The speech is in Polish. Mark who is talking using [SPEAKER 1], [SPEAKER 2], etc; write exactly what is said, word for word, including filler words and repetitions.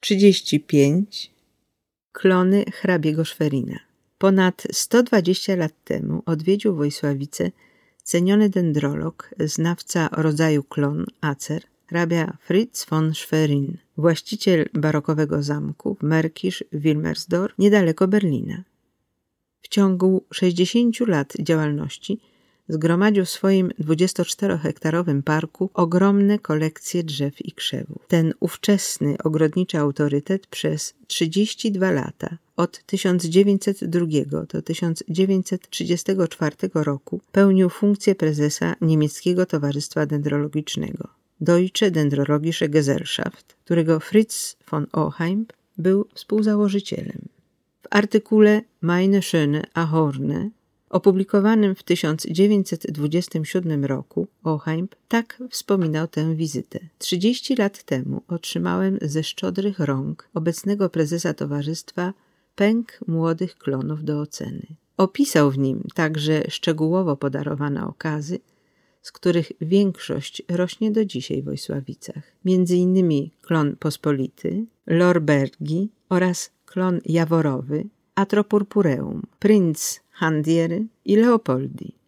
[SPEAKER 1] trzydzieści pięć. Klony hrabiego Schwerina. Ponad sto dwadzieścia lat temu odwiedził Wojsławice ceniony dendrolog, znawca rodzaju klon Acer, hrabia Fritz von Schwerin, właściciel barokowego zamku w Märkisch-Wilmersdorf niedaleko Berlina. W ciągu sześćdziesięciu lat działalności zgromadził w swoim dwudziestoczterohektarowym parku ogromne kolekcje drzew i krzewów. Ten ówczesny ogrodniczy autorytet przez trzydzieści dwa lata, od tysiąc dziewięćset drugiego do tysiąc dziewięćset trzydziestego czwartego roku, pełnił funkcję prezesa niemieckiego Towarzystwa Dendrologicznego Deutsche Dendrologische Gesellschaft, którego Fritz von Oheimb był współzałożycielem. W artykule Meine schöne Ahorne opublikowanym w tysiąc dziewięćset dwudziestym siódmym roku Oheimb tak wspominał tę wizytę. Trzydzieści lat temu otrzymałem ze szczodrych rąk obecnego prezesa towarzystwa pęk młodych klonów do oceny. Opisał w nim także szczegółowo podarowane okazy, z których większość rośnie do dzisiaj w Wojsławicach. Między innymi klon pospolity, Lorbergi oraz klon jaworowy, Atropurpureum, Prinz Handiery i Leopoldi.